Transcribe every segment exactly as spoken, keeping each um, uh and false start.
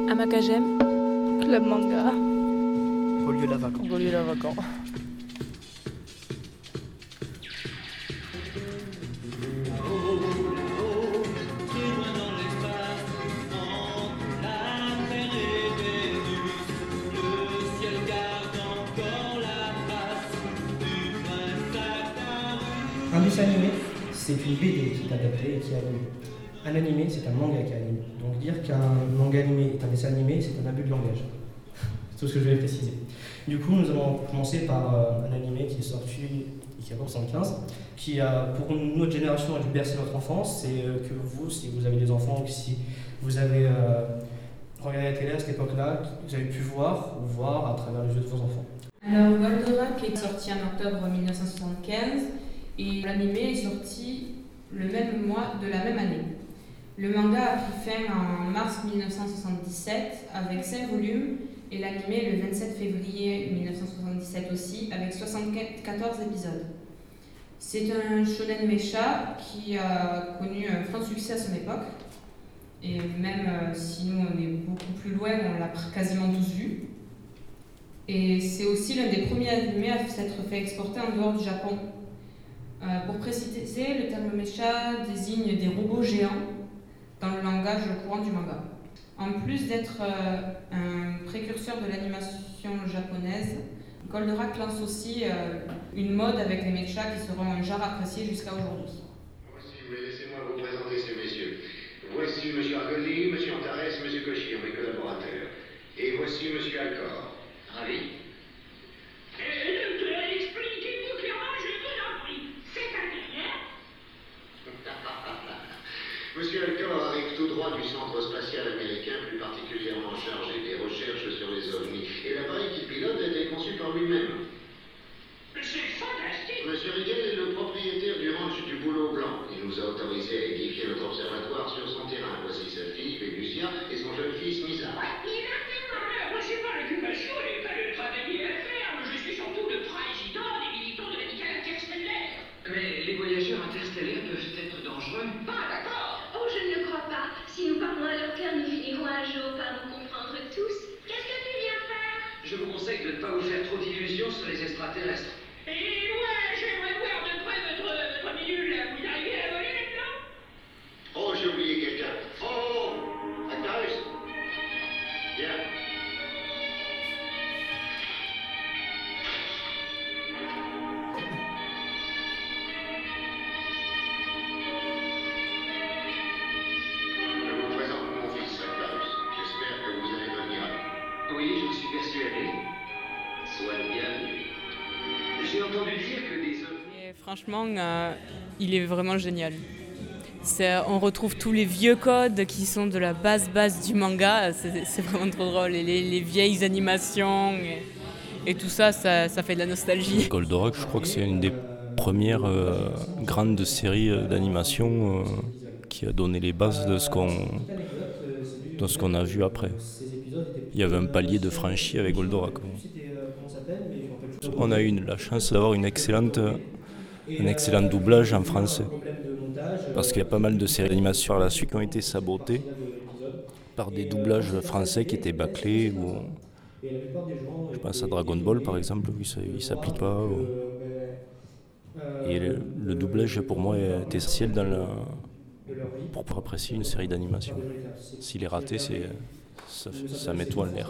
Amakagem. Club Manga. Beaulieu-Lavacan. Beaulieu-Lavacan. Un dessin animé, c'est une B D qui est adaptée et qui est animée. Un animé, c'est un manga qui est animé. Donc dire qu'un manga animé est un dessin animé, c'est un abus de langage. C'est tout ce que je vais préciser. Du coup, nous allons commencer par euh, un animé qui est sorti il y a soixante-quinze, qui a, pour notre génération, a dû bercer notre enfance. C'est euh, que vous, si vous avez des enfants, ou si vous avez euh, regardé la télé à cette époque-là, vous avez pu voir ou voir à travers les yeux de vos enfants. Alors, Goldorak est sorti en octobre mille neuf cent soixante-quinze et l'animé est sorti le même mois de la même année. Le manga a pris fin en mars mille neuf cent soixante-dix-sept avec cinq volumes et l'animé le vingt-sept février mille neuf cent soixante-dix-sept aussi avec soixante-quatorze épisodes. C'est un shonen mecha qui a connu un franc succès à son époque et même euh, si nous on est beaucoup plus loin, on l'a quasiment tous vu. Et c'est aussi l'un des premiers animés à s'être fait exporter en dehors du Japon. Euh, pour préciser, le terme mecha désigne des robots géants dans le langage courant du manga. En plus d'être euh, un précurseur de l'animation japonaise, Goldorak lance aussi euh, une mode avec les mechas qui seront un genre apprécié jusqu'à aujourd'hui. Voici, mais laissez-moi vous présenter ces messieurs. Voici M. Argoli, M. Antares, M. Koshiro, mes collaborateurs. Et voici M. Alcor. Ravi. Expliquez-vous clairement, je vous en prie. C'est-à-dire Monsieur Alcor arrive tout droit du centre spatial américain, plus particulièrement chargé des recherches sur les ovnis. Et l'appareil qu'il pilote a été conçu par lui-même. c'est fantastique. Monsieur Rigel est le propriétaire du ranch du Boulot Blanc. Il nous a autorisé à édifier notre observatoire sur son terrain. Voici sa fille, Vénusia, et son jeune fils, Misa. Moi, c'est pas l'occupation et pas le travailler à la ferme. Je suis surtout le président des militants de l'amical interstellaire. Mais les voyageurs interstellaires peuvent être dangereux. Pas d'accord. Oh, je ne le crois pas. Si nous parlons à leur cœur, nous finirons un jour par nous comprendre tous. Qu'est-ce que tu viens faire? Je vous conseille de ne pas vous faire trop d'illusions sur les extraterrestres. Et ouais, j'aimerais voir de près votre, votre minule, là. Vous arrivez à la voler maintenant? Oh, j'ai oublié quelqu'un. Oh, oh, Actarus. Viens. Je vous présente mon fils, Actarus. J'espère que vous allez venir à nous. Oui, j'en suis persuadé. Sois le bienvenu. J'ai entendu dire que des ovnis... Et franchement, euh, il est vraiment génial. C'est, on retrouve tous les vieux codes qui sont de la base base du manga. C'est, c'est vraiment trop drôle. Et les, les vieilles animations et, et tout ça, ça, ça fait de la nostalgie. Goldorak, je crois que c'est une des premières euh, grandes séries d'animation euh, qui a donné les bases de ce qu'on, de ce qu'on a vu après. Il y avait un palier de franchi avec Goldorak. On a eu la chance d'avoir une excellente, un excellent doublage en français. Parce qu'il y a pas mal de séries d'animation par la suite qui ont été sabotées par des doublages français qui étaient bâclés. Ou, je pense à Dragon Ball par exemple, où il ne s'applique pas. Ou, et le, le doublage pour moi est essentiel dans la, pour, pour apprécier une série d'animation. S'il est raté, c'est, ça, ça met tout en l'air.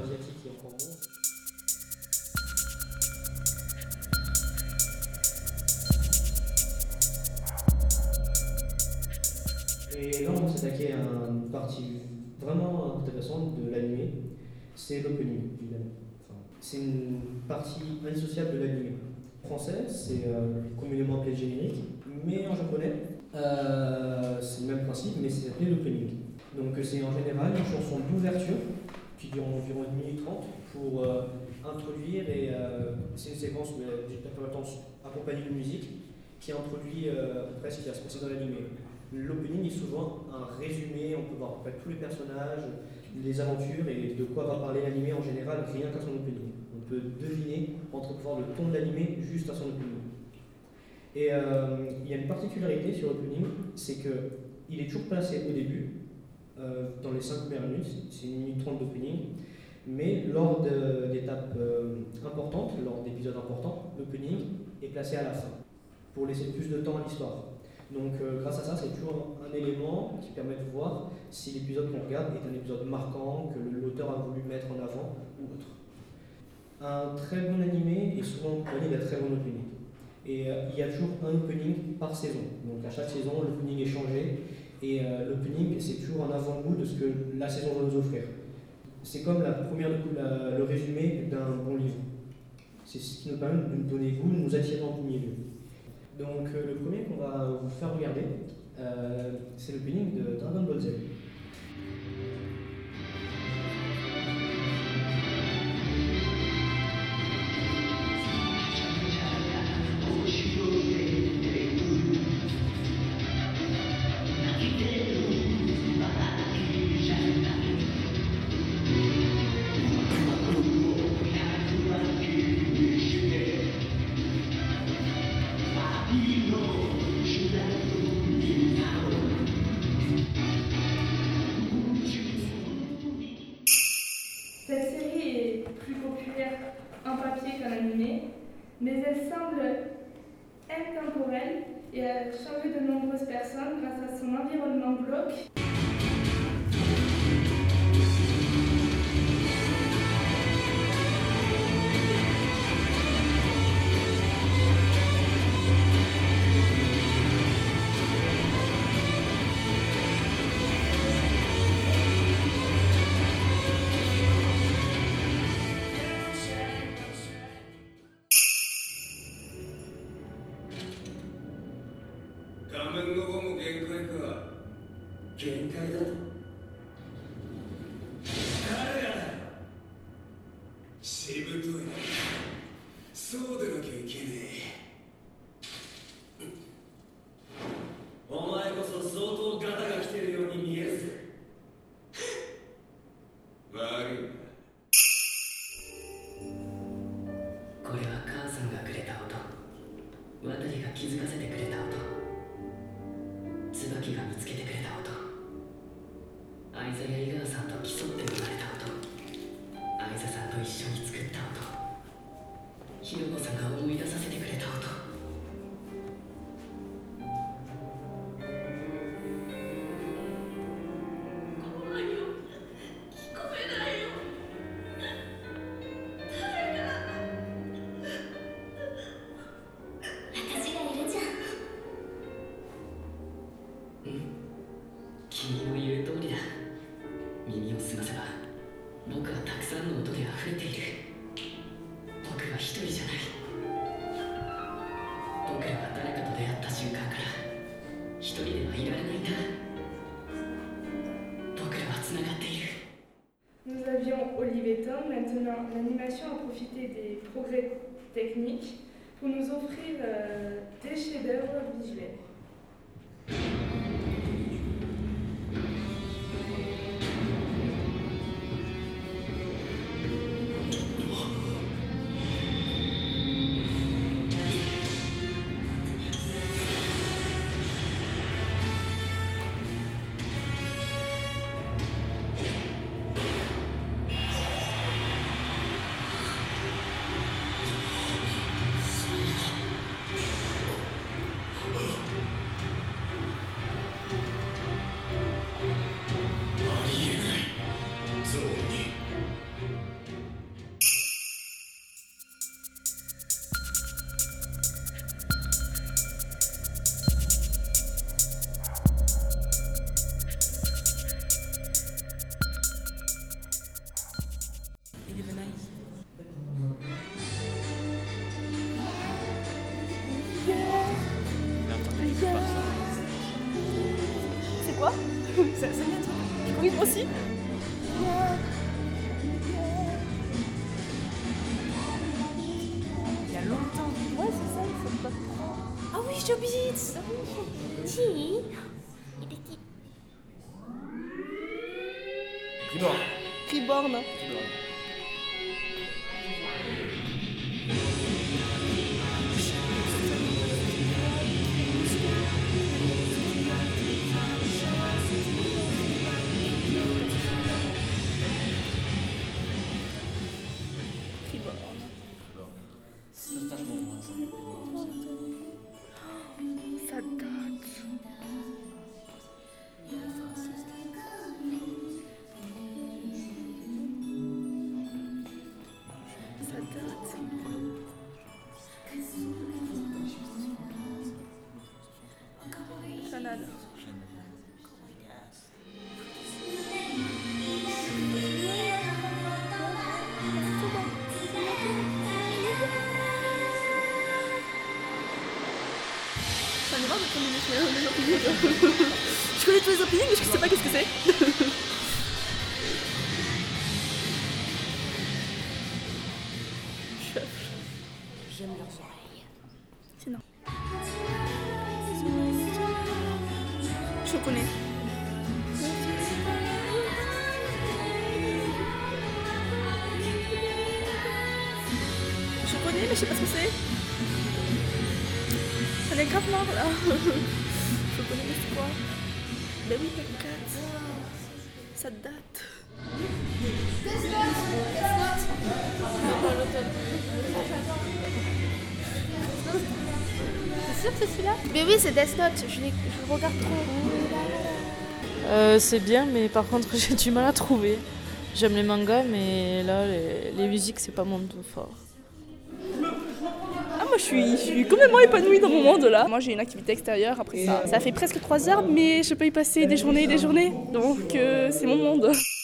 Et là, on va s'attaquer à une partie vraiment intéressante de l'animé, c'est l'opening, évidemment. Enfin, c'est une partie indissociable de l'animé. Français, c'est euh, communément appelé générique, mais en japonais, euh, c'est le même principe, mais c'est appelé l'opening. Donc c'est en général une chanson d'ouverture qui dure environ une minute trente pour euh, introduire, et euh, c'est une séquence où la temps accompagnée de musique qui introduit euh, presque ce qui va se passer dans l'animé. L'opening est souvent un résumé, on peut voir en fait tous les personnages, les aventures et de quoi va parler l'animé en général rien qu'à son opening. On peut deviner, entrevoir le ton de l'animé juste à son opening. Et euh, il y a une particularité sur l'opening, c'est qu'il est toujours placé au début, euh, dans les cinq premières minutes, c'est une minute trente d'opening. Mais lors de, d'étapes euh, importantes, lors d'épisodes importants, l'opening est placé à la fin pour laisser plus de temps à l'histoire. Donc euh, grâce à ça, c'est toujours un élément qui permet de voir si l'épisode qu'on regarde est un épisode marquant, que l'auteur a voulu mettre en avant ou autre. Un très bon animé est souvent accompagné d'un très bon opening. Et euh, il y a toujours un opening par saison. Donc à chaque saison, l'opening est changé. Et euh, l'opening, c'est toujours un avant-goût de ce que la saison va nous offrir. C'est comme la première, la, le résumé d'un bon livre. C'est ce qui nous permet de nous donner goût, de nous attirer en premier lieu. Donc euh, le premier qu'on va vous faire regarder, euh, c'est l'opening de Dragon Ball Z. Mais elle semble intemporelle et a changé de nombreuses personnes grâce à son environnement glauque. Nous avions Olive et Tom. Maintenant, l'animation a profité des progrès techniques pour nous offrir euh, des chefs-d'œuvre visuels. C'est quoi? Ça, ça vient de... Oui, moi aussi. Il y a longtemps. Ouais, c'est ça, il faut pas... Ah oui, Chobits. Si. Reborn. Reborn. génial. Ça me va de prendre des champignons. Je connais tous les champignons, mais je sais pas qu'est-ce que c'est. J'aime leurs oreilles. C'est non. Je connais. Je connais, mais je sais pas ce que c'est. Ça est grave marre là. Je connais, mais c'est quoi? Ben oui, t'inquiète. Ça date. C'est sûr que c'est celui-là? Mais oui, c'est Death Note, je, je le regarde trop. Euh, c'est bien, mais par contre, j'ai du mal à trouver. J'aime les mangas, mais là, les, les musiques, c'est pas mon tout fort. Ah, moi je suis, je suis complètement épanouie dans mon monde là. Moi j'ai une activité extérieure après ça. Ça fait presque trois heures, mais je peux y passer des journées et des journées. Donc euh, c'est mon monde.